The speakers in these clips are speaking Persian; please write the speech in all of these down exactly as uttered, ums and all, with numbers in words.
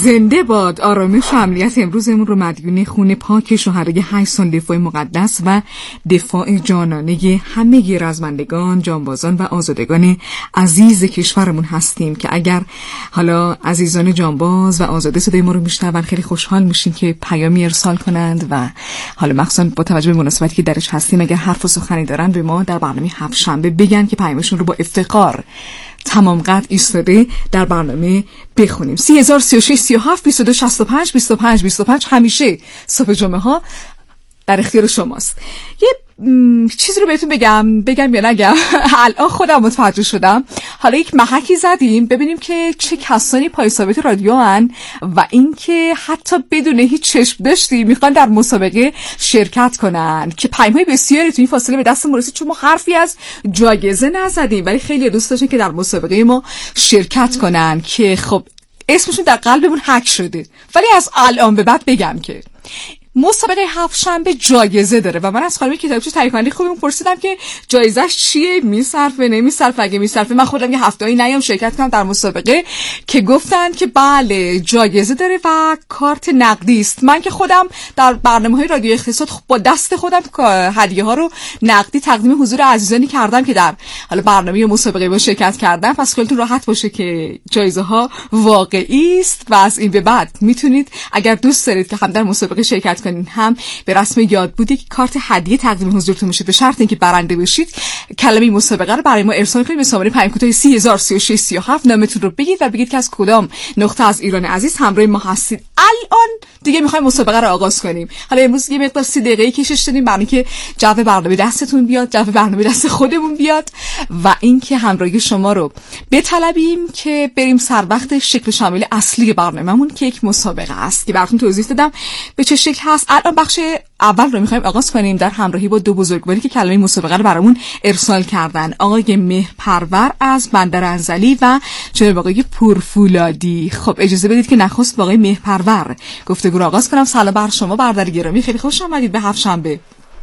زنده باد. آرامش و امنیت امروزمون رو مدیون خون پاک شهدای هشت سال دفاع مقدس و دفاع جانانه همه رزمندگان، جانبازان و آزادگان عزیز کشورمون هستیم که اگر حالا عزیزان جانباز و آزاده صدای ما رو میشنون خیلی خوشحال میشیم که پیامی ارسال کنند و حالا مخصوصا با توجه به مناسبتی که درش هستیم اگر حرف و سخنی دارن به ما در برنامه هفت شنبه بگن که پیامشون رو با افتخار تمام قد ایستاده در برنامه بخونیم. سی هزار سی و شش سی و هفت بیست و دو شصت و پنج بیست و پنج بیست و پنج همیشه صبح جمعه ها در اختیار شماست. یه چیزی رو بهتون بگم بگم یا نگم؟ الان خودم متوجه شدم. حالا یک محکی زدیم ببینیم که چه کسانی پای ثابت رادیو هن و اینکه حتی بدون هیچ چشم داشتی میخوان در مسابقه شرکت کنن که پیام‌های بسیاری تو این فاصله به دست ما رسید چون ما حرفی از جایزه نزدیم ولی خیلی دوست داشتن که در مسابقه ما شرکت کنن که خب اسمشون در قلبمون حک شده. ولی از الان به بعد بگم که مسابقه هفت شنبه جایزه داره و من از خانم کتابچه تهیه کننده خوبم پرسیدم که جایزش چیه، میصرفه نمیصرفه، اگه میصرفه من خودم یه هفته‌ای نیام شرکت کنم در مسابقه که گفتن که بله جایزه داره و کارت نقدی است. من که خودم در برنامه‌های رادیو اقتصاد با دست خودم هدیه‌ها رو نقدی تقدیم حضور عزیزانی کردم که در حالا برنامه مسابقه با شرکت کردن، پس خیالتون راحت باشه که جایزه ها واقعی است و از این به بعد میتونید اگر دوست دارید که هم در مسابقه شرکت کنین هم به رسم یاد بودی که کارت هدیه تقدیم حضورتون میشه به شرط اینکه برنده بشید کلمه مسابقه رو برای ما ارسال کنید به شماره پیام کوتاه سی هزار سی و شش سی و هفت نامتون رو بگید و بگید که از کدام نقطه از ایران عزیز همراه ما هستید. الان دیگه میخوایم مسابقه رو آغاز کنیم. حالا امروز یه مقدار سی دقیقه‌ای کشش دادیم برای اینکه جو برنامه دستتون بیاد، جو برنامه دست خودمون بیاد و اینکه همراهی شما رو بطلبیم که بریم سر وقت شکل شامل اصلی برنامه‌مون که یک مسابقه است که براتون توضیح دادم به چه شکل هست. الان بخش اول رو میخوایم آغاز کنیم در همراهی با دو بزرگواری که کلمه مسابقه رو برامون ارسال کردن، آقای مهرپرور از بندر انزلی و جناب آقای پورفولادی. خب اجازه بدید که نخست با آقای مهرپرور گفتگو رو آغاز کنم. سلام بر شما برادر گرامی، خیلی خوش آمدید به هفت شنبه.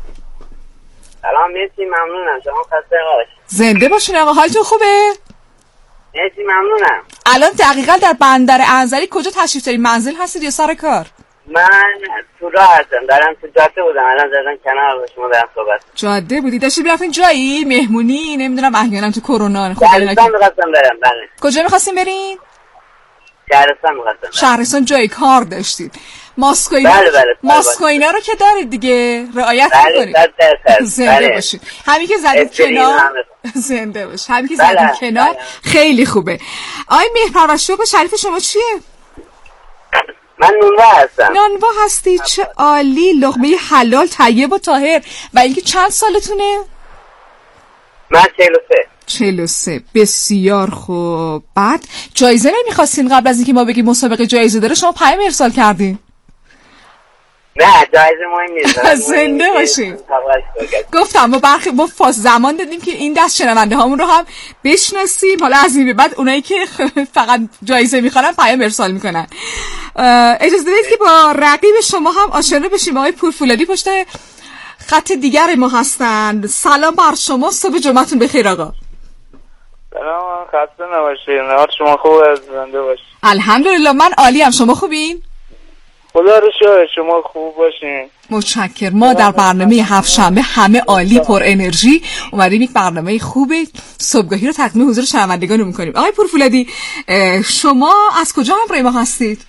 سلام، مرسی، ممنونم. شما خسته نباشید. زنده باشین آقا، حالتون خوبه؟ مرسی، ممنونم. الان دقیقاً در بندر انزلی کجا تشریف دارید؟ منزل هستید یا سر کار؟ من تو راه هستم، دارم تو جاده بودم، الان زدن کنار با شما دارم صحبت. جاده بودی؟ داشتی برفتین جایی؟ مهمونی؟ نمیدونم احیانا تو کرونا خب شهرستان می‌خواستم برم. بله. کجا می‌خواستین برین؟ شهرستان می‌خواستم. شهرستان جای کار داشتید. ماسک اینا بله بله. ماسک اینا رو که دارید دیگه رعایت کنید. بله. زنده باشید. همین که زدید کنار زنده باشید. همین که زدید کنار خیلی خوبه. آی مهرپرور شغل شریف شما چیه؟ من نونوا هستم. نونوا هستی؟ چه عالی، لقمه حلال طیب و طاهر. و اینکه چند سالتونه؟ من چهل و سه. چهل و سه. بسیار خوب. بعد جایزه نمیخواستین قبل از اینکه ما بگیم مسابقه جایزه داره شما پیام ارسال کردین؟ نه جایزه مهم نیست. زنده باشین. گفتم ما برخی ما فاس زمان دادیم که این دست شنونده هامون رو هم بشناسیم. حالا از این به بعد اونایی که فقط جایزه میخوانن پیام ارسال میکنن. اجازه بدید که با رقیب شما هم آشنا بشیم. آقای پورفولادی پشت خط دیگر ما هستن. سلام بر شما، صبح جمعتون بخیر آقا. سلام، خسته نباشید. حال شما خوبه؟ زنده باشید. الحمدلله من عالیم. شما خوبین؟ خدا رو شکر شما خوب باشین. متشکر. ما در برنامه هفت شنبه همه عالی پر انرژی اومدیم یک برنامه خوب صبحگاهی رو تقدیم حضور شنوندگان می‌کنیم. آقای پورفولادی شما از کجا همراه ما هستید؟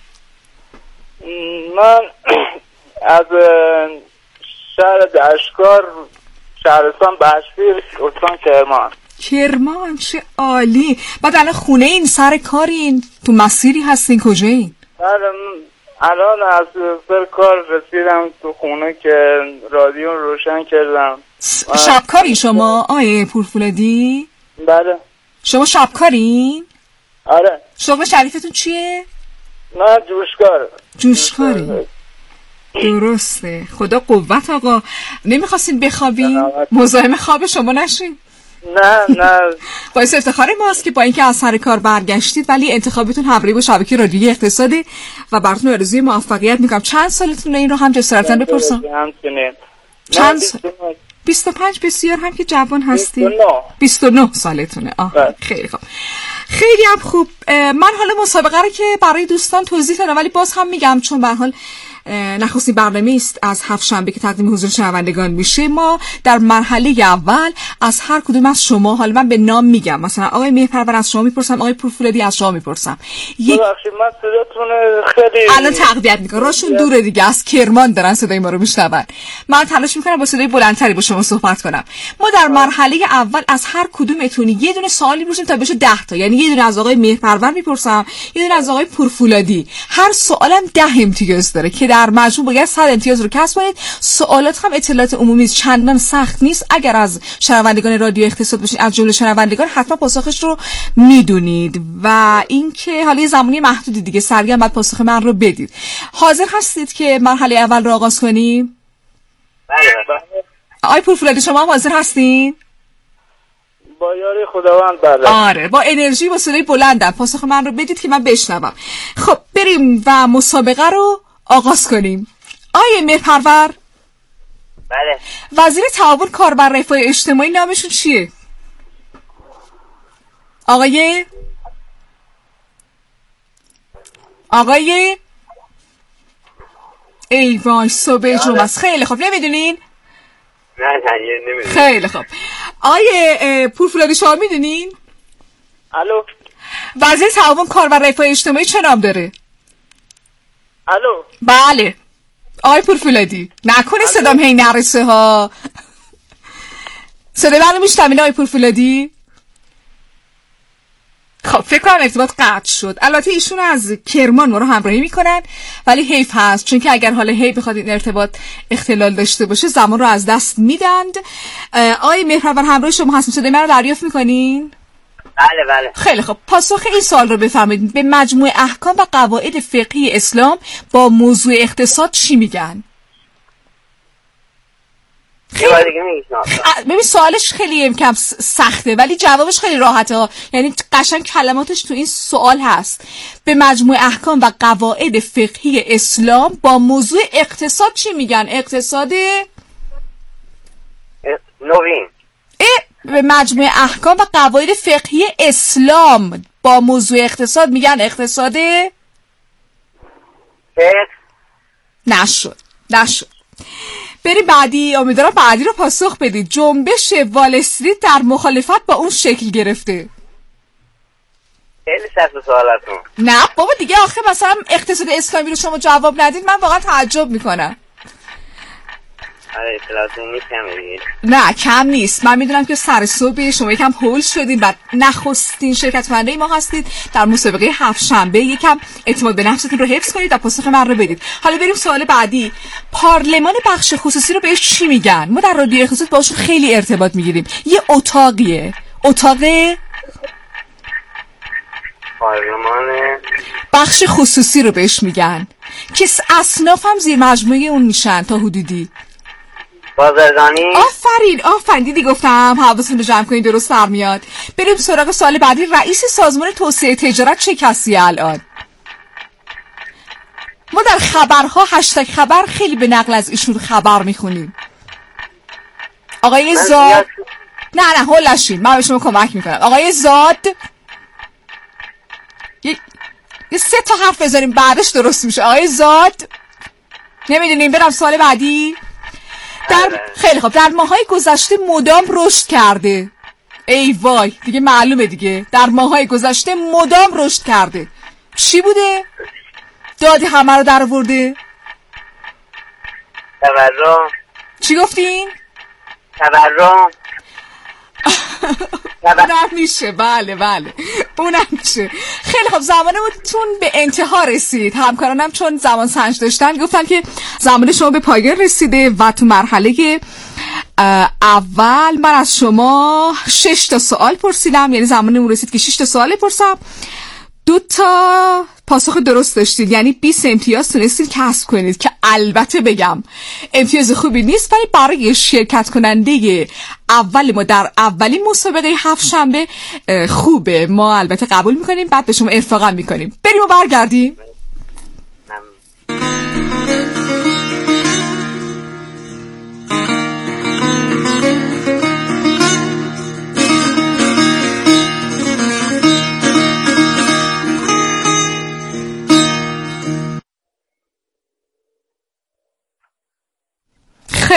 من از شهر دشکار، شهرستان بهشتی، استان کرمان. کرمان، چه عالی. بعد الان خونه این سر کارین تو مسیری هستین کجایین؟ الان از سر کار رسیدم تو خونه که رادیو روشن کردم. شبکاری شما آیه پورفولادی؟ بله. شما شبکارین؟ آره. شغل شریفتون چیه؟ نه جوشکار. جوشکاری. درسته. خدا قوت آقا. نمیخواستین بخوابین؟ مزاحم خواب شما نشین؟ نه نه. باعث افتخار ماست که با اینکه از سر کار برگشتید ولی انتخابتون همراهی با شبکه رادیویی اقتصادی و براتون آرزوی موفقیت میکنم. چند سالتونه این رو هم جسارتاً بپرسم؟ چند سال؟ بیست و پنج. بسیار هم که جوان هستی. بیست و نه سالتونه. آه خیلی خوب. خیلی هم خوب. من حالا مسابقه رو که برای دوستان توضیح دادم ولی باز هم میگم چون به هر حال نخستین برنامه است از هفت شنبه که تقدیم حضور شنوندگان میشه. ما در مرحله اول از هر کدوم از شما، حالا من به نام میگم، مثلا آقای مهرپرور از شما میپرسم، آقای پورفولادی از شما میپرسم. یک ببخشید من صداتون خیلی الان تقویت میکنم، راشون دوره دیگه، از کرمان دارن صدای ما رو میشنون. من تلاش میکنم با صدای بلندتری با شما صحبت کنم. ما در مرحله اول از هر کدومتون یه دونه سوالی میپرسیم تا بشه ده تا، یعنی یه دونه از آقای مهرپرور میپرسم، یه دونه از آقای پورفولادی. هر سوالم ده امتیاز داره که در مجموع باید صد امتیاز رو کسب کنید. سوالات هم اطلاعات عمومی است، چندان سخت نیست. اگر از شنوندگان رادیو اقتصاد باشید، از جمله شنوندگان، حتما پاسخش رو میدونید و اینکه حالا زمانی محدودی دیگه سریع بعد پاسخ من رو بدید. حاضر هستید که مرحله اول رو آغاز کنیم؟ بله بله. آقای پورفولادی شما هم حاضر هستین؟ با یاری خداوند. بله. آره، با انرژی، با صدای بلندم پاسخ من رو بدید که من بشنوم. خب بریم و مسابقه رو آغاز کنیم. آقای مهرپرور، بله. وزیر تعاون کاربر رفاه اجتماعی نامشون چیه؟ آقای آقای ای وای صبح جمعه است. خیلی خوب، نمیدونین؟ نه نه نمیدونم. خیلی خوب. آقای پورفولادی شما میدونین؟ الو. وزیر تعاون کاربر رفاه اجتماعی چه نام داره؟ الو. بله. آقای پورفولادی نکنه صدام هی نرسه ها. صدای منو میشنوین آقای پورفولادی؟ خب فکر کنم ارتباط قطع شد. البته ایشون از کرمان ما رو همراهی میکنن ولی حیف هست، چون که اگر حالا هی بخواد این ارتباط اختلال داشته باشه زمان رو از دست میدند. آقای مهرپرور همراه شما هستیم، صدای من رو دریافت میکنین؟ بله بله. خیلی خب، پاسخ این سوال رو بفرمایید. به مجموع احکام و قواعد فقهی اسلام با موضوع اقتصاد چی میگن؟ خیلی دیگه میگم. ببین سوالش خیلی کم سخته ولی جوابش خیلی راحته ها، یعنی قشنگ کلماتش تو این سوال هست. به مجموع احکام و قواعد فقهی اسلام با موضوع اقتصاد چی میگن؟ اقتصاد نوین. به مجموع احکام و قواعد فقهی اسلام با موضوع اقتصاد میگن اقتصاد فقه. نشد نشد. بریم بعدی. امیدوارم بعدی رو پاسخ بدید. جنبش وال استریت در مخالفت با اون شکل گرفته. خیلی سخت سوالتون. نه بابا دیگه، آخه مثلا اقتصاد اسلامی رو شما جواب ندید من واقعا تعجب میکنم. آره اطلاعاتون نیستم دیگه. نه کم نیست. من میدونم که سر صبح شما یکم هول شدین و نخستین شرکت کننده ما هستید در مسابقه هفت شنبه. یکم اعتماد به نفستون رو حفظ کنید و پاسخ من رو بدید. حالا بریم سوال بعدی. پارلمان بخش خصوصی رو بهش چی میگن؟ ما در رادیو اقتصاد باشون خیلی ارتباط میگیریم. یه اتاقیه. اتاق پارلمان بخش خصوصی رو بهش میگن که اصناف هم زیر مجموعه اون میشن تا حدودی. بازرگانی. آفرین آفرین، دیدی گفتم حواستون رو جمع کنید، درست فرمیاد. بریم سراغ سوال بعدی. رئیس سازمان توسعه تجارت چه کسی الان؟ ما در خبرها هشتگ خبر خیلی به نقل از ایشون خبر میخونیم. آقای زاد. نه نه هولشین، من به شما کمک میکنم. آقای زاد. یه, یه سه تا حرف بذاریم بعدش درست میشه. آقای زاد. نمیدونیم. برم سوال بعدی. در خیلی خوب. در ماهای گذشته مدام رشد کرده. ای وای دیگه معلومه دیگه. در ماهای گذشته مدام رشد کرده. چی بوده؟ دادی همه رو در آورده. تورم. چی گفتین؟ تورم. اونم میشه. بله بله اونم میشه. خیلی خب، زمانتون به انتها رسید. همکارانم چون زمان سنج داشتن گفتن که زمان شما به پایان رسیده و تو مرحله اول من از شما شش تا سوال پرسیدم، یعنی زمانمون رسید که شش تا سوال پرسم. دو تا پاسخ درست داشتید، یعنی بیست امتیاز تونستید کسب کنید که البته بگم امتیاز خوبی نیست ولی برای شرکت کننده اول ما در اولین مسابقه هفت شنبه خوبه. ما البته قبول میکنیم، بعد به شما ارفاقم میکنیم. بریم و برگردیم.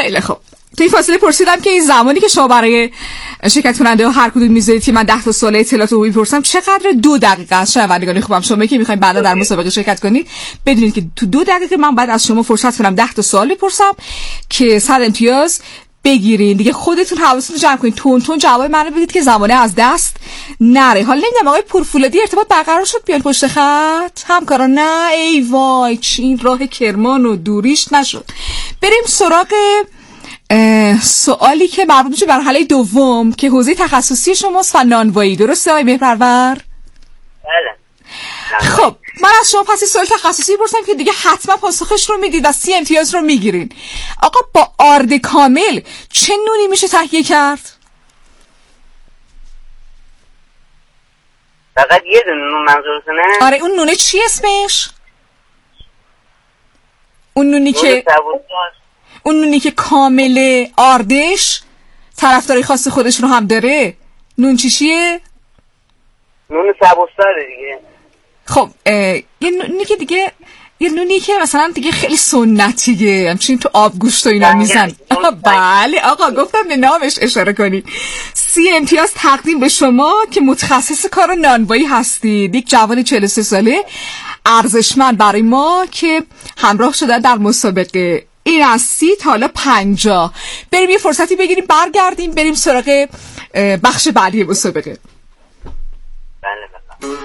خیلی خوب. تو این فاصله پرسیدم که این زمانی که شما برای شرکت کننده ها هر کدوم میذارید که من ده تا سوال اطلاعات رو میپرسم چقدر دو دقیقه از شنوندگان خوبم شما که میخواین بعدا در مسابقه شرکت کنید بدونید که تو دو دقیقه من بعد از شما فرصت کنم ده تا سوال بپرسم که صد امتیاز بگیرین. دیگه خودتون حواستون رو جمع کنید، تون تون جواب منو بدید که زمانه از دست نره. حالا نمیدونم آقای پورفولادی ارتباط برقرار شد بیان پشت خط همکارا؟ نه ای وای این راه کرمان و دوریش نشد. بریم سراغ سوالی که مربوط میشه به مرحله دوم که حوزه تخصصی شماست و نانوایی، درسته آقای مهرپرور؟ بله. خب من از شما پس سوال تخصصی پرسیدم که دیگه حتما پاسخش رو میدید و سی امتیاز رو میگیرین. آقا با آرد کامل چه نونی میشه تهیه کرد؟ فقط یه دونه نون منظورتونه؟ آره اون نونه چی اسمش؟ اون نونی که اون نونی که کامله آردش طرفداری خاص خودش رو هم داره. نون چیشیه؟ نون سبوستاره دیگه. خب یه نونی که دیگه یه نونی که مثلا دیگه خیلی سنتیه همچین تو آب گوشت و اینا میزن. بله آقا گفتم به نامش اشاره کنید. سی امتیاز تقدیم به شما که متخصص کار نانوایی هستید، یک جوان چهل و سه ساله ارزشمند برای ما که همراه شدن در مسابقه. این از سی تا حالا پنجاه. بریم یه فرصتی بگیریم برگردیم بریم سراغ بخش بعدی مسابقه. بله بله.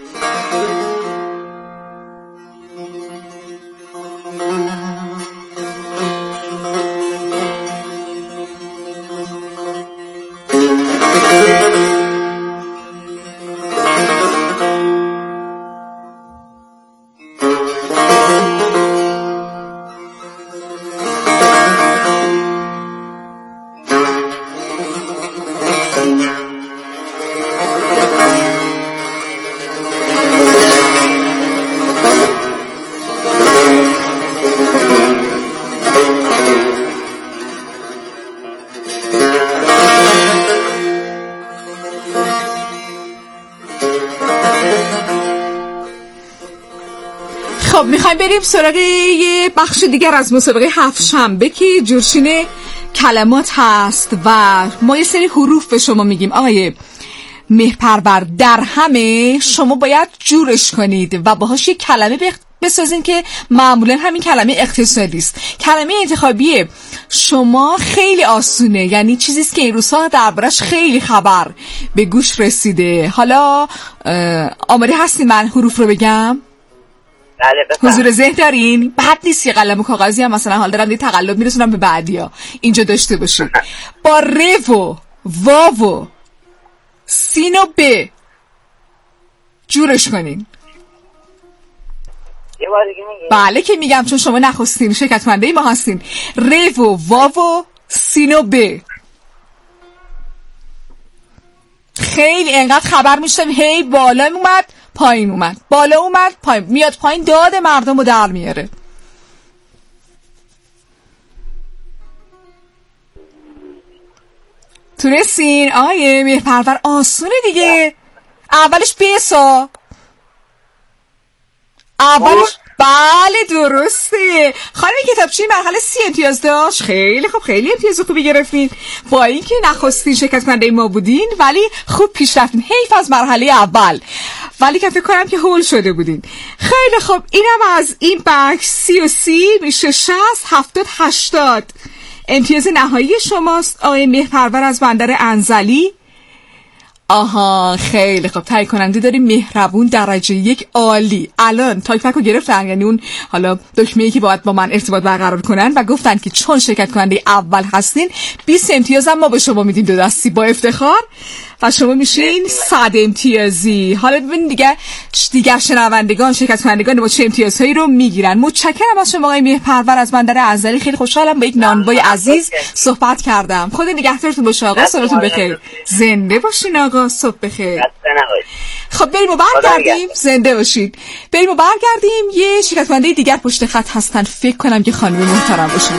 خب میخوایم بریم سراغ یه بخش دیگر از مسابقه هفت شنبه که جورشین کلمات هست و ما یه سری حروف به شما میگیم. آقای مهرپرور در همه شما باید جورش کنید و باهاش یه کلمه بسازین که معمولا همین کلمه اقتصادی است. کلمه انتخابی شما خیلی آسونه، یعنی چیزیست که این روزها دربارش خیلی خبر به گوش رسیده. حالا آماده هستین من حروف رو بگم؟ بله بفرمایید. حضور ذهن دارین؟ بد نیست یه قلم و کاغذی هم مثلا حال دارم یه تقلب میرسونم به بعدیا اینجا داشته باشید. با ر و واو و سین و ب جورش کنین. یه بار دیگه میگی؟ بله که میگم چون شما نخستین شرکت کننده ما هستین. ر و واو و سین و ب. خیلی انقدر خبر میشتم هی بالا اومد پایین اومد بالا اومد پایین میاد پایین داد مردم رو در میاره. تونستین آیه مهرپرور؟ آسونه دیگه. اولش بیسا اولش بله درسته. خانم کتابچی مرحله سی امتیاز داشت. خیلی خوب خیلی امتیاز خوبی گرفتین با اینکه نخستین شرکت کننده ما بودین ولی خوب پیش رفتین. حیف از مرحله اول ولی که فکر کنم که هول شده بودین. خیلی خوب اینم از این بخش. سی و سی میشه شصت هفتاد هشتاد. امتیاز نهایی شماست آقای مهرپرور از بندر انزلی. آها خیلی خب تایید کننده داریم مهربون درجه یک عالی. الان تایپک رو گرفتن، یعنی اون حالا دکمه‌ای که باید با من ارتباط برقرار کنن و گفتن که چون شرکت کننده اول هستین بیست امتیاز هم ما به شما میدیم دو دستی با افتخار و شما میشین صد امتیازی. حالا ببینید دیگه دیگر شنوندگان شرکت کنندگان با چه امتیازهایی رو میگیرن. متشکرم از شما آقای مهرپرور از بندر انزلی. خیلی خوشحالم با یک نانوای عزیز صحبت کردم. خدا نگهدارتون باشه آقا. سالتون بخیر. زنده باشین آقا. صبح بخیر. خب بریم و برگردیم. زنده باشید. بریم و برگردیم. یه شرکت کننده دیگر پشت خط هستن، فکر کنم که خانم محترم باشن.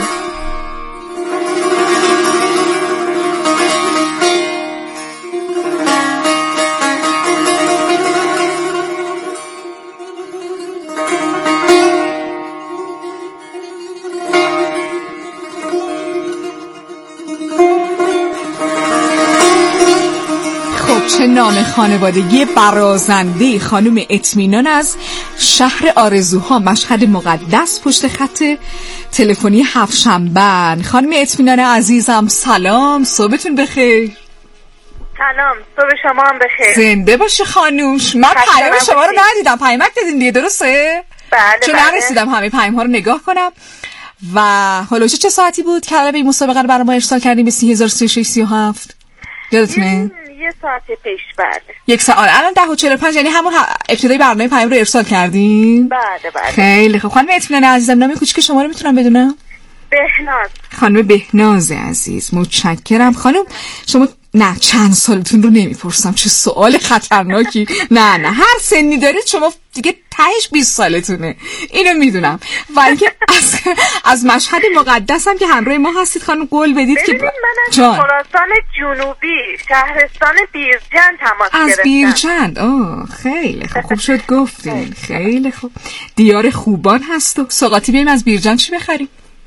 خانوادگی برازنده خانم اطمینان از شهر آرزوها مشهد مقدس پشت خط تلفنی هفشنبه. خانم اطمینان عزیزم سلام، صبحتون بخیر. سلام، صبح شما هم بخیر. زنده باشه خانوم. من پیام شما رو ندیدم، پیامک دادین دیگه درسته؟ بله چون بله. نرسیدم همه پیام ها رو نگاه کنم. و هلوش چه ساعتی بود که این مسابقه رو برای ما ارسال کردیم به سی هزار و سی و شش سی و هفت؟ یادتونه؟ یه ساعت پیش. بله یک ساعت. الان ده و چهل و پنج، یعنی همون ابتدای برنامه پیام رو ارسال کردیم. بله بله. خیلی خوب. خانم اطمینان عزیزم نام کوچیک شما رو میتونم بدونم؟ بهناز. خانم بهناز عزیز متشکرم. خانم شما نه چند سالتون رو نمیپرسم، چه سوال خطرناکی. نه نه هر سنی دارید شما دیگه تهش بیست سالتونه، اینو میدونم. و اینکه از از مشهد مقدس هم که همراه ما هستید خانم قول بدید که من از خراسان جنوبی شهرستان بیرجند تماس گرفتم. از بیرجند. آه خیلی خوب، خوب شد گفتین. خیلی خوب. دیار خوبان هست. و سوغاتی بریم از بیرجند چی بخریم؟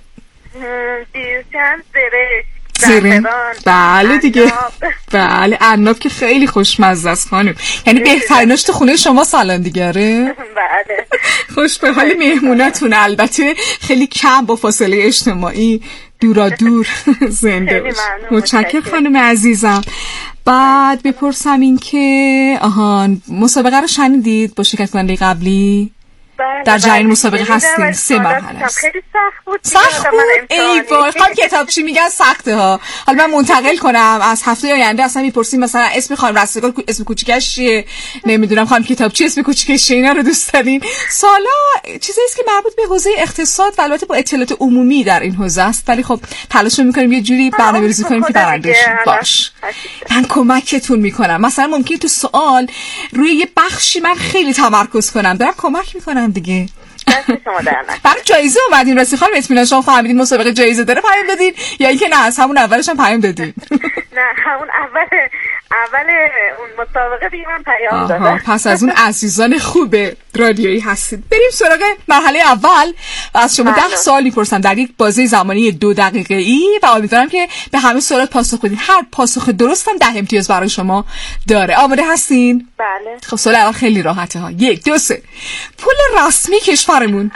بیرجند زرش زرن. بله دیگه. بله عناب که خیلی خوشمزه است خانم، یعنی بهتریناش تو خونه شما سالن دیگه. بله. خوش به حال مهموناتون، البته خیلی کم با فاصله اجتماعی دورا دور. زنده باش. متشکرم خانم عزیزم. بعد بپرسم این که آهان مسابقه رو شنیدید با شرکت کننده قبلی؟ بله در جریان بله. مسابقه هستیم. سه مرحله است. خیلی سخت بود. سخت بود. ای وای خانم کتابچی میگن سخته ها. حالا من منتقل کنم از هفته آینده اصلا میپرسیم مثلا اسم خانم رستگار اسم کوچیکش چیه، نمیدونم خانم کتابچی اسم کوچیکش چیه، اینا رو دوست دارین. سالا چیزی است که مربوط به حوزه اقتصاد و البته با اطلاعات عمومی در این حوزه است، ولی خب تلاش میکنیم یه جوری برنامه‌ریزی کنیم که برنده شیم. باش من کمکتون میکنم. مثلا ممکنه تو سوال روی یه بخشی من خیلی تمرکز کنم، دارم کمک میکنم دیگه. برای جایزه اومدین راستی خانم اطمینان؟ شما فهمیدین مسابقه جایزه داره پیام دادین یا اینکه نه از همون اولش هم پیام دادین؟ نه همون اول اول اون مسابقه دیگه من پیام دادم. پس از اون عزیزان خوب رادیویی هستید. بریم سراغ مرحله اول و از شما ده سوال میپرسم در یک بازه زمانی دو دقیقه ای و امیدوارم که به همه سوالات پاسخ بدین. هر پاسخ درست هم ده امتیاز برای شما داره. آماده هستین؟ بله. خب سوال اول خیلی راحته ها. یک دو سه. پول رسمی کشورمون؟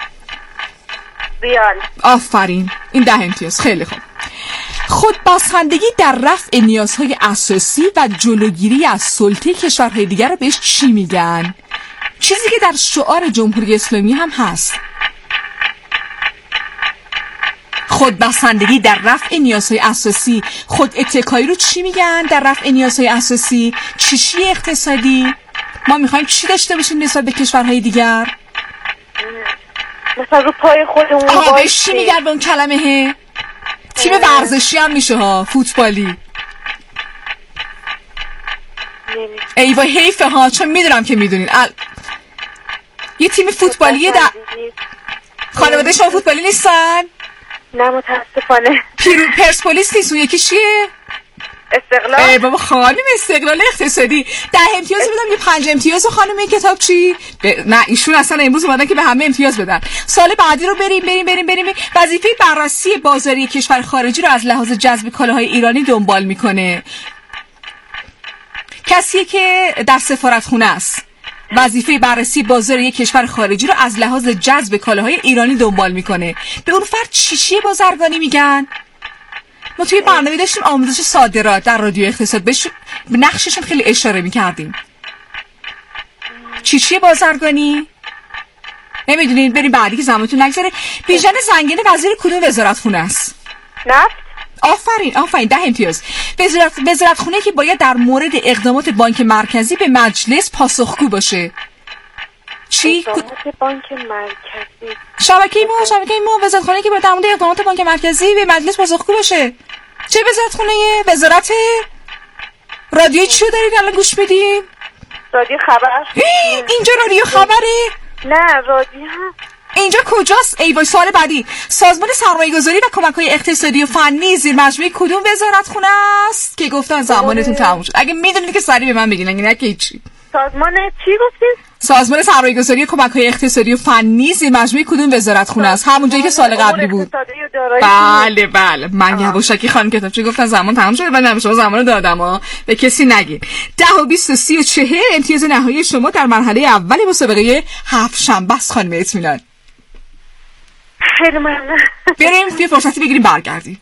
ریال. آفرین، این ده امتیاز. خیلی خوب. خودبسندگی در رفع نیازهای اساسی و جلوگیری از سلطه کشورهای دیگر رو بهش چی میگن؟ چیزی که در شعار جمهوری اسلامی هم هست. خودبسندگی در رفع نیازهای اساسی، خود اتکایی رو چی میگن در رفع نیازهای اساسی؟ چیشی اقتصادی؟ ما میخوایم چی داشته باشیم نسبت به کشورهای دیگر؟ مثلا رو پای خودمون. آها بهش چی میگن به اون کلمه؟ تیم ورزشی هم میشه ها، فوتبالی. ای وای حیفه ها، چون میدونم که میدونین. ال... یه تیم فوتبالیه در خانواده شما فوتبالی نیستن؟ نه متاسفانه. پیرو پرسپولیس نیست. اون یکی چیه؟ استقلال. ای بابا خانم استقلال اقتصادی. ده امتیاز بدم یه پنج امتیاز خانم کتابچی؟ ب... نه ایشون اصلا امروز اومدن که به همه امتیاز بدن. سال بعدی رو بریم بریم بریم بریم. وظیفه بررسی بازاری کشور خارجی رو از لحاظ جذب کالاهای ایرانی دنبال میکنه کسی که در سفارتخونه است. وظیفه بررسی بازار یک کشور خارجی رو از لحاظ جذب کالاهای ایرانی دنبال میکنه. به اون فرد چیشی بازرگانی میگن؟ ما توی برنامه داشتیم آموزش صادرات در رادیو اقتصاد، بهش به نقششون خیلی اشاره میکردیم. چیشی بازرگانی؟ نمیدونین؟ بریم بعدی که زمانتون نگذاره. بیژن زنگنه وزیر کدوم وزارتخونه است؟ نفت. آفرین آفرین، ده امتیاز. وزارت وزارتخونه که باید در مورد اقدامات بانک مرکزی به مجلس پاسخگو باشه. چی؟ اقدامات بانک مرکزی. شبکه ما شبکه ما وزارتخونه که باید در مورد اقدامات بانک مرکزی به مجلس پاسخگو باشه. چه وزارتخونه؟ وزارت رادیو چی رو دارید الان گوش بدیم؟ رادیو خبر. اینجا رادیو خبره؟ نه رادیو. اینجا کجاست؟ ای وای سوال بعدی. سازمان سرمایه‌گذاری و کمک‌های اقتصادی و فنی زیر مجموعه کدوم وزارتخونه است؟ که گفتن زمانتون تموم شد. اگه میدونید که سریع به من بگین، اگه نه که هیچی. سازمان چی گفتید؟ سازمان سرمایه‌گذاری کمک‌های اقتصادی و فنی زیر مجموعه کدوم وزارتخونه است؟ همون جایی که سال قبلی بود. بله بله من یواشکی خانم کتاب چی گفتن زمان تمام شده و نه شما زمان دادم ها به کسی نگین. ده و بیست و سی و چهل امتیاز نهایی شما در مرحله اول مسابقه هفت شنبه است خانم اطمینان. خیلی ممنون. بریم یه فرصتی بگیریم برگردیم.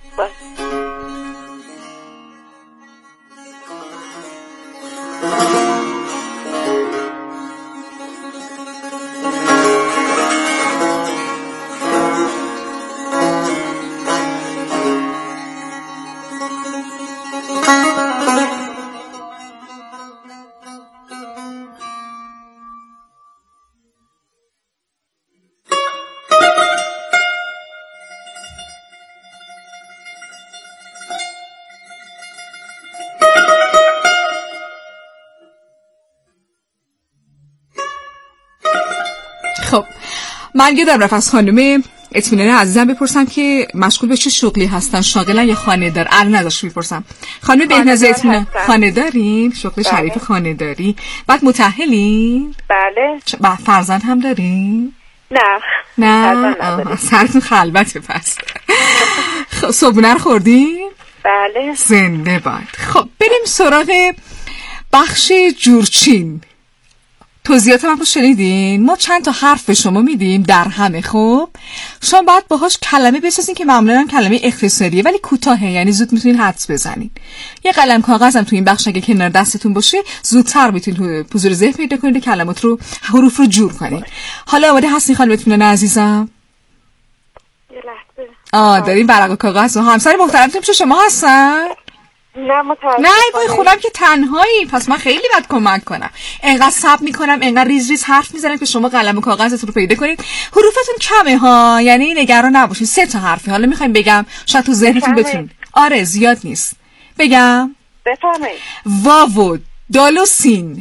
خب من یادم رفت از خانم اطمینان عزیزم بپرسم که مشغول به چه شغلی هستن، شاغلن یا خانه‌دار؟ الان ازش میپرسم. خانم بهناز اطمینان خانه‌دارین؟ شغل شریف خانه‌داری. بعد متأهلین؟ بله. بعد فرزند هم دارین؟ نه نه سرتون خلوته پس. خب صبحونه رو خوردین؟ بله. زنده باد. خب بریم سراغ بخش جورچین. توضیحات من رو شنیدین؟ ما چند تا حرف به شما میدیم در همه. خب شما باید باهاش کلمه بسازین که معمولا هم کلمه اختصاریه ولی کوتاهه، یعنی زود میتونین حدس بزنین. یه قلم کاغذ هم تو این بخش اگه کنار دستتون باشه زودتر میتونین حضور ذهن پیدا کنید، کلمات رو حروف رو جور کنین. حالا آماده هستین خانم اطمینان عزیزم؟ یه لحظه. آ دارین ورق و کاغذ و همسر محترمتون پیش شما هستن؟ نه متاسفانه. نه وای خودم که تنهایی، پس من خیلی باید کمک کنم. انقدر صبر میکنم، انقدر ریز ریز حرف میزنم که شما قلم و کاغذتون رو پیدا کنید. حروفتون کمه ها، یعنی نگران نباشید. سه تا حرفی. حالا میخوایم بگم شاید تو ذهنتون بتونید. آره زیاد نیست. بگم؟ بفرمایید. واو و دال و سین.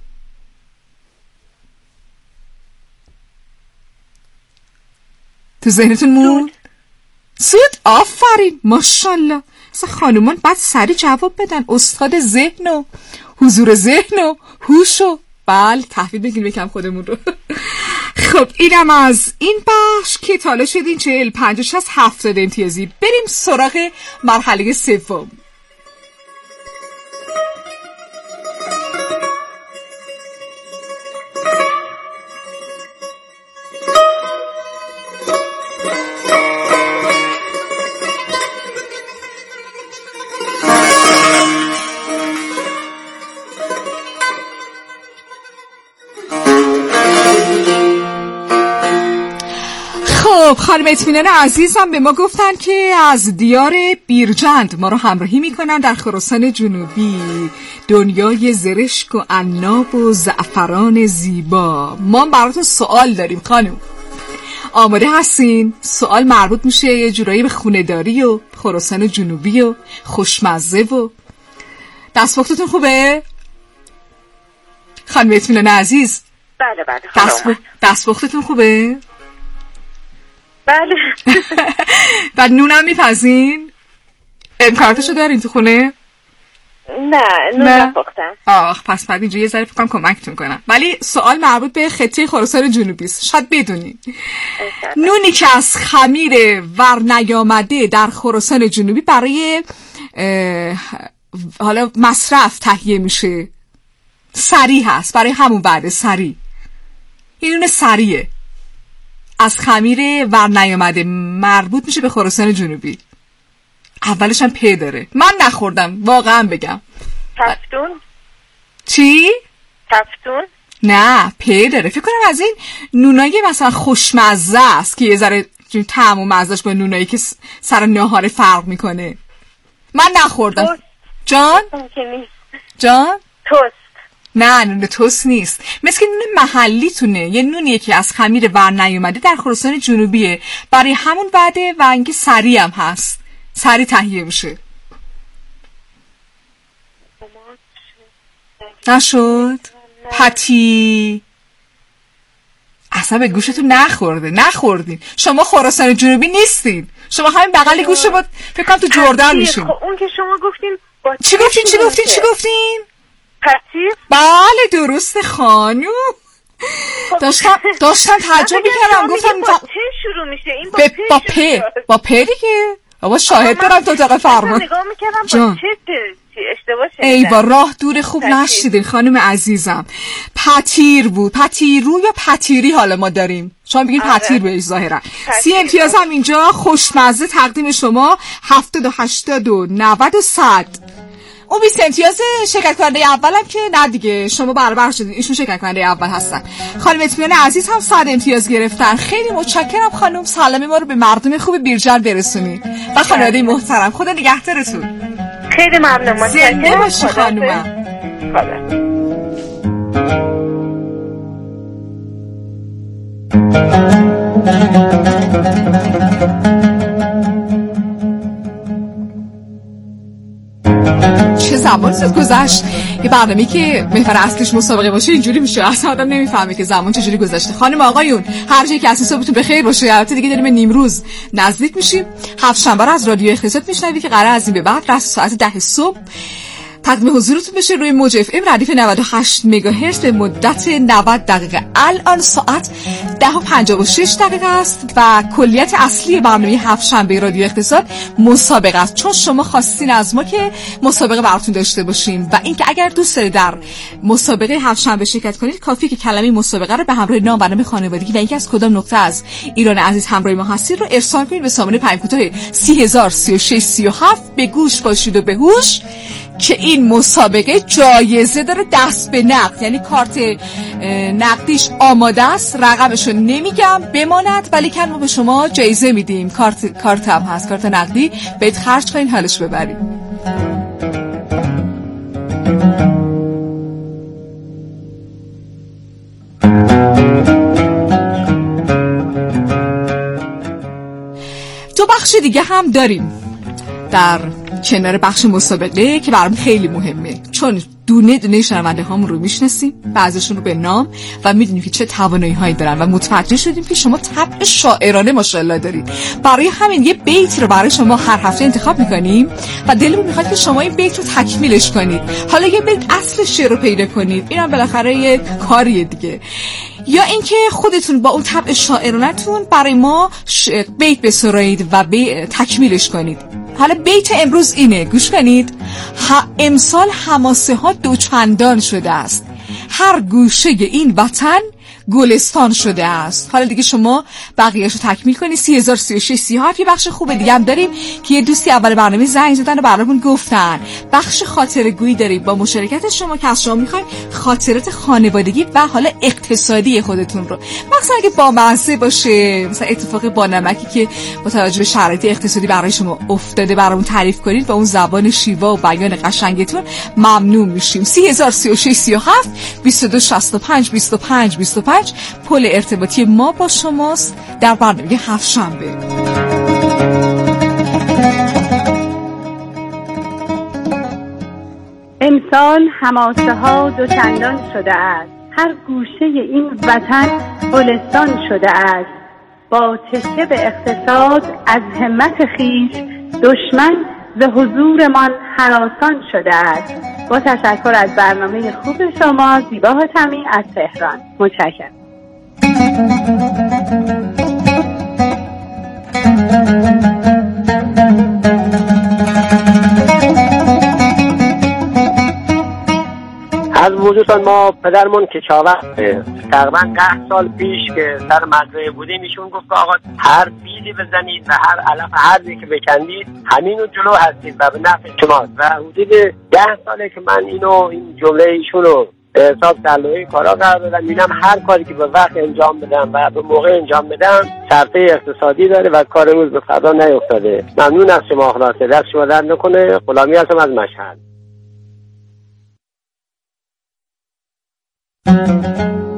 تو ذهنتون موند؟ سود. آفرین ماشاءالله. اصلا خانومان بعد سری جواب بدن. استاد ذهن و حضور ذهن و هوش و بله تحویل بگیریم بکم خودمون رو. خب اینم از این بخش که تالا شدین چهل پنج شصت هفتاد امتیازی. بریم سراغ مرحله سوم. خانم اطمینان عزیزم به ما گفتن که از دیار بیرجند ما رو همراهی میکنن در خراسان جنوبی، دنیای زرشک و عناب و زعفران زیبا. ما براتون سوال داریم خانم، آماده هستین؟ سوال مربوط میشه یه جورایی به خونه‌داری و خراسان جنوبی و خوشمزه و دستپختتون خوبه؟ خانم اطمینان عزیز بله بله. دست دستپختتون خوبه؟ بله. بعد نونم میپزین؟ امکاناتشو دارین تو خونه؟ نه نون نپختم. آخ پس بعد اینجا یه ذره فکرم کمکتون کنم. ولی سوال مربوط به خطه خراسان جنوبی است، شاید بدونین. نونی که از خمیر ور نیامده در خراسان جنوبی برای حالا مصرف تهیه میشه، سری هست، برای همون بعد سری. این نون سریه از خمیر ور نیامده، مربوط میشه به خراسان جنوبی. اولش هم پی داره. من نخوردم واقعا بگم. تفتون؟ چی؟ تفتون؟ نه پی داره. فکر کنم از این نونایی مثلا خوشمزه است که یه ذره طعم و مزهش با نونایی که سر ناهار فرق میکنه. من نخوردم. توست. جان؟ جان؟ توست. نه نون توست نیست، مثل نون محلی تونه. یه نونیه که از خمیر ور نیومده در خراسان جنوبیه، برای همون بعده و اینکه سری هم هست، سری تهیه میشه. نشد؟ پتی اصلا به گوشتون نخورده. نخوردین شما خراسان جنوبی نیستین، شما همین بغل گوش بود. فکر کنم تو جردن میشین. خب اون که شما گفتین با چی گفتین چی گفتین چی گفتین پتی؟ بله درست خانم. داشتم داشتم تعجب می‌کردم، گفتم با چه شروع میشه این؟ با پ با پ با پ دیگه. بابا شاهد دارم تو اتاق فرمان. نگاه می‌کردم با چه اشتباه شده. ای با راه دور خوب نشیدین خانم عزیزم. پتیر بود، پتیرو یا پتیری حالا ما داریم، شما بگید پتیر بهش ظاهرا. سی امتیاز هم اینجا خوشمزه تقدیم شما. هفتاد و هشتاد و نود و صد. اون بیست امتیاز شرکت کننده اولم که نه دیگه شما برابر شدین، ایشون شرکت کننده اول هستن. خانم اطمینان عزیز هم صد امتیاز گرفتن. خیلی متشکرم خانم، سلام ما رو به مردم خوب بیرجل برسونید و خانواده محترم. خدا نگهدارتون. خیلی ممنون. متشکرم. زنده باشی خانومم. خدا. چه زمان زود گذشت. یه برنامه‌ای که محور اصلش مسابقه باشه اینجوری میشه، اصلا آدم نمیفهمه که زمان چجوری گذشته. خانم آقایون هر جایی که هستید صبحتون بخیر باشه. البته دیگه داریم به نیمروز نزدیک میشیم. هفت شنبه از رادیو اقتصاد میشنوید که قرار از این به بعد رس ساعت ده صبح تقدیم حضورتون بشه روی موج اف ام ردیف نود و هشت مگاهرتز به مدت نود دقیقه. الان ساعت ده و پنجاه و شش دقیقه است و کلیت اصلی برنامه هفت شنبه رادیو اقتصاد مسابقه است، چون شما خواستین از ما که مسابقه براتون داشته باشیم و اینکه اگر دوست دارید در مسابقه هفت شنبه شرکت کنید کافیه که کلمه مسابقه رو به همراه نام و نام خانوادگی و اینکه از کدام نقطه از ایران عزیز همراه ما هستید رو ارسال کنید به سامانه پیام کوتاه سی هزار سی و شش سی و هفت. به گوش باشید و به هوش که این مسابقه جایزه داره دست به نقد، یعنی کارت نقدیش آماده است، رقمشو نمیگم بماند ولی که ما به شما جایزه میدیم. کارت کارت هم هست، کارت نقدی بهت خرج کنین حالش ببرید. دو بخش دیگه هم داریم در کنار بخش مسابقه که برام خیلی مهمه، چون دونه دونه شنونده هامون رو میشناسیم، بعضیشون رو به نام و میدونیم که چه توانایی هایی دارن و متوجه شدیم که شما طبع شاعرانه ماشاءالله دارید. برای همین یه بیت رو برای شما هر هفته انتخاب میکنیم و دلمون میخواد که شما این بیت رو تکمیلش کنید. حالا یه بیت اصل شعر رو پیدا کنید، اینم بالاخره یه کاریه دیگه، یا اینکه خودتون با اون طبع شاعرانتون برای ما بیت بسرایید و بی... تکمیلش کنید. حالا بیت امروز اینه، گوش کنید. امسال حماسه ها دوچندان شده است، هر گوشه این وطن گلستان شده است. حالا دیگه شما بقیه‌اشو تکمیل کنید. سی هزار سی و شش سی و هفت. یه بخش خوبه دیگه هم داریم که یه دوستی اول برنامه زنگ زدن و برامون گفتن بخش خاطره گویی داریم با مشارکت شما که از شما میخوایم خاطرات خانوادگی و حالا اقتصادی خودتون رو، مثلا اگه با مزه باشه، مثلا اتفاق با نمکی که با توجه به شرایط اقتصادی برای شما افتاده برامون تعریف کنید با اون زبان شیوا و بیان قشنگتون، ممنون میشیم. سی هزار سی و شش سی و هفت. بیست و دو شصت و پنج بیست و پنج بیست و پنج پل ارتباطی ما با شماست در برنامه هفت شنبه. امسال حماسه ها دوچندان شده است، هر گوشه این وطن گلستان شده است. با تکیه به اقتصاد از همت خیش، دشمن ز حضورمان هراسان شده است. با تشکر از برنامه خوب شما، زیبا حاتمی از تهران. متشکرم. از وجودان ما پدرمون که چاوه تقریبا ده سال پیش که سر مزرعه بودیم ایشون گفت آقا هر بیلی بزنید و هر علف هرزی که بکندید همینو جلو هستید و به نفع شماست. و حدود ده ساله که من اینو این جمله ایشون رو به حساب تعلقی کارا قرار دادم. اینم هر کاری که به وقت انجام بدم و به موقع انجام بدم صرفه اقتصادی داره و کار روز به فردا نیفتاده. ممنون از شما، خلاصه دست شما درد نکنه. غلامی هستم از مشهد.